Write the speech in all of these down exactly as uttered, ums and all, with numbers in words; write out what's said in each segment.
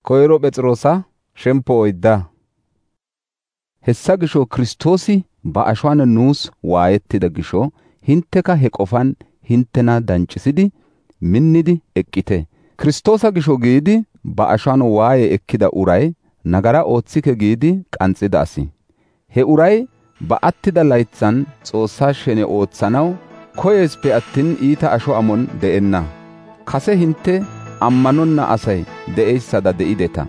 Koyro Phexrosa shempo oydda. Hessa gisho Kiristoosi ba ashuwan nuus waayettida gisho hinteka he qofan hintena dancisidi minnidi eqqite. Kiristoosa gisho giidi ba ashuwan waaye ekkida uray nagara ooththike giidi qanxida asi. He uray ba attida laythan Xoossaa shene oothanaw koyespe attin iita asho amon de'enna. Kase hinte ammanonna asay de'eysada de'ideta.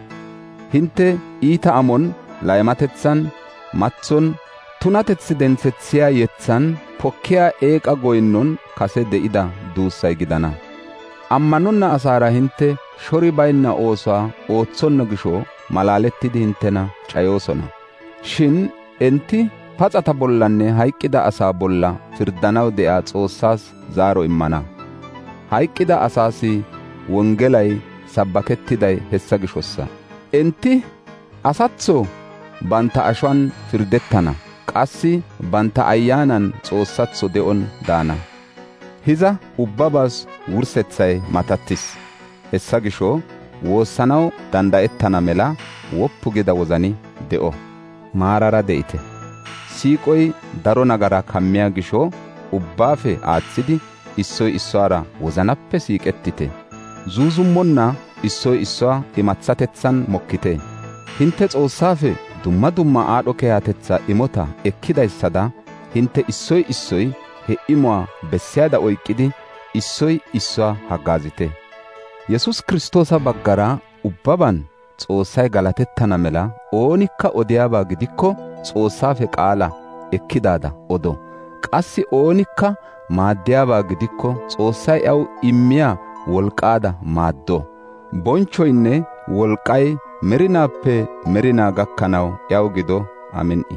Hinte iita amon, laymatethan, mathon, tunatethi denthethiya yethan, pokkiya eeqa goynnon kase de'ida duussay gidana. Ammanonna asaara hinte shori baynna oosuwa oothonna gisho malaalettidi hintena cayoosona. Shin enti paxata bollanne hayqqida asaa bolla firdanaw de'a Xoossaas zaaro immana. Hayqqida asaasi wongelay sabbakettiday hessa gishossa. Enti asatho banta ashuwan firdettana, qassi banta ayyaanan Xoossatho de'on daana. Hiza ubbabas wursethay matattis. Hessa gisho woossanaw danda'ettana mela woppu gida wozani de'o. Maarara de'ite. Siiqoy daro nagara kammiya gisho ubbaafe aaththidi issoy issuwara wozanappe siiqettite. Zuuzummonna issoy issuwa imathatethan mokkite. Hinte Xoossaafe dumma dumma aadho keehatetha imota ekkidayssada hinte issoy issoy he imuwa bessiyada oyqqidi issoy issuwa haggaazite. Yesus Kiristoosa baggara ubbaban Xoossay galatettana mela oonikka odiyaba gidikko Xoossaafe qaala ekkidaada odo. Qassi oonikka maaddiyaba gidikko Xoossay iyaw immiya wolqaada maaddo. Bonchoynne wolqay merinappe merinaa gakkanaw iyaw gido. Amin'.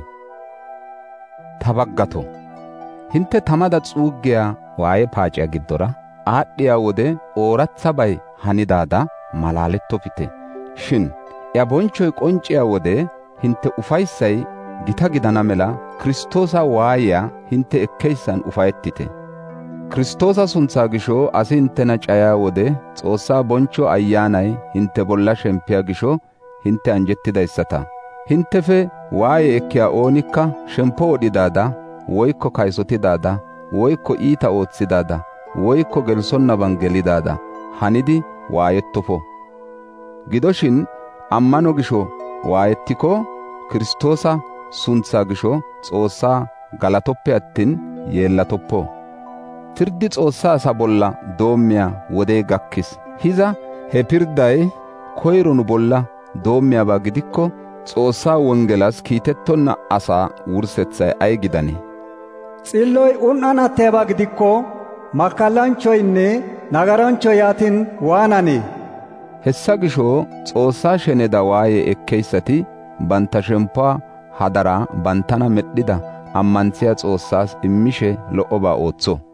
Ta baggato, hinte tamada xuuggiya waaye paaciya giddora aadhdhiya wode oorathabay hanidaada malaalettofite. Shin iya bonchoy qonciya wode hinte ufayssay gita gidana mela Kiristoosa waayiya hinte ekkeyssan ufayettite. Kiristoosa sunthaa gisho asi hintena cayaa wode Xoossaa boncho ayyaanay hinte bolla shempiya gisho hinte anjettidayssata. Hintefe waaye ekkiya oonikka shempo wodhidaada, woykko kaysotidaada, woykko iita oothidaada, woykko gelsonnaban gelidaada hanidi waayettofo. Gidoshin ammano gisho waayettiko Kiristoosa sunthaa gisho Xoossaa galatoppe attin yeellatoppo. Firdi Xoossaa asa bolla doommiya wodey gakkis. Hiza he pirday koyro nu bolla doommiyaba gidikko Xoossaa wongelas kiitettonna asaa wursethay ay gidanii? Xilloy un7anattiyaba gidikko makkallanchoynne nagaranchoy yaatin waananee? Hessa gisho Xoossaa sheneda waaye ekkeyssati banta shempuwa hadara bantana medhida ammanthiya Xoossaas immishe lo'oba ootho.